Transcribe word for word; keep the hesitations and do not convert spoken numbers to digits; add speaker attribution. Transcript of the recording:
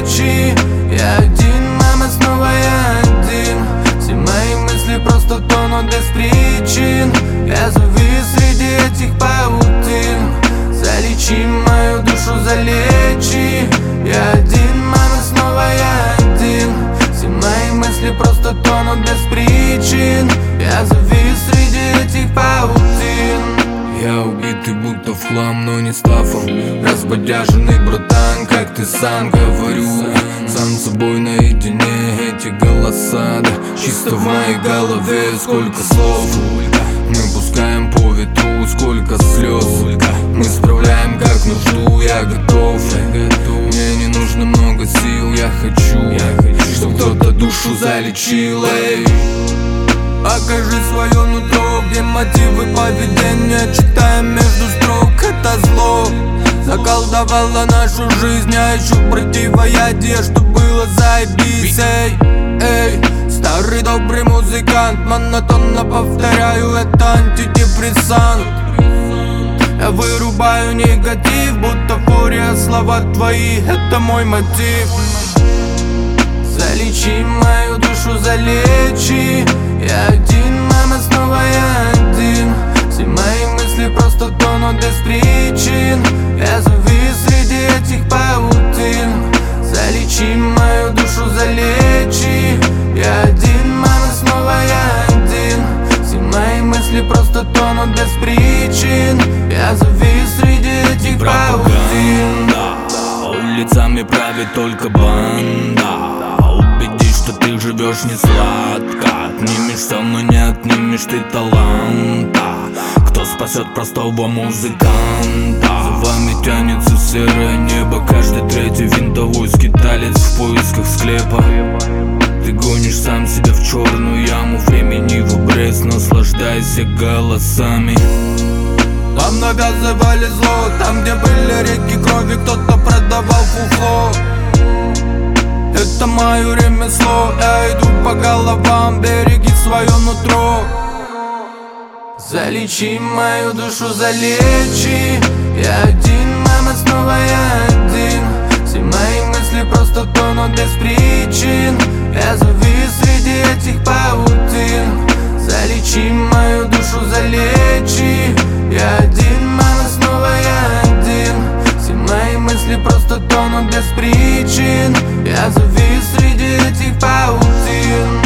Speaker 1: встречи. Я один, мама, снова я один. Все мои мысли просто тонут без причин. Я завис среди этих паутин. Залечи мою душу, залечи. Я один, мама, снова я один. Все мои мысли просто тонут без причин. Я завис среди этих паутин.
Speaker 2: Я убитый будто в хлам, но не стафом. Разбодяженный братан, как ты сам говорю. Сам с собой наедине, эти голоса, да, чисто в моей голове. Сколько слов мы пускаем по ветру, сколько слез мы справляем как нужду. Я готов, мне не нужно много сил. Я хочу, чтоб кто-то душу залечил. Эй,
Speaker 1: покажи свое нутро, где мотивы поведения. Читаем между строк, это зло заколдовало нашу жизнь. Я ищу противоядие, чтоб было заебись. Эй, эй, старый добрый музыкант, монотонно повторяю, это антидепрессант. Я вырубаю негатив, будто фурия, слова твои, это мой мотив. Залечи мою душу, залечи. Я один, мама, снова я один. Все мои мысли просто тонут без причин. Я завис среди этих паутин. Залечи мою душу, залечи. Я один, мама, снова я один. Все мои мысли просто тонут без причин. Я завис среди этих паутин.
Speaker 2: Улицами правит только банда. Убедись, что ты живешь не сладко. Отнимешь все, но не отнимешь ты таланта. Кто спасет простого музыканта? За вами тянется серое небо. Каждый третий винтовой скиталец в поисках склепа. Ты гонишь сам себя в черную яму времени в обрез. Наслаждайся голосами.
Speaker 1: Там навязывали зло, там где были реки крови, кто-то продавал фуфло. Это мое ремесло, я иду по головам, береги свое нутро. Залечи мою душу, залечи. Я один, мама, снова я один. Все мои мысли просто тонут без причин. Я завис среди этих паутин. Залечи мою душу, залечи. Я один, мама, снова я один. Все мои мысли просто тонут без причин. Я завис среди этих паутин.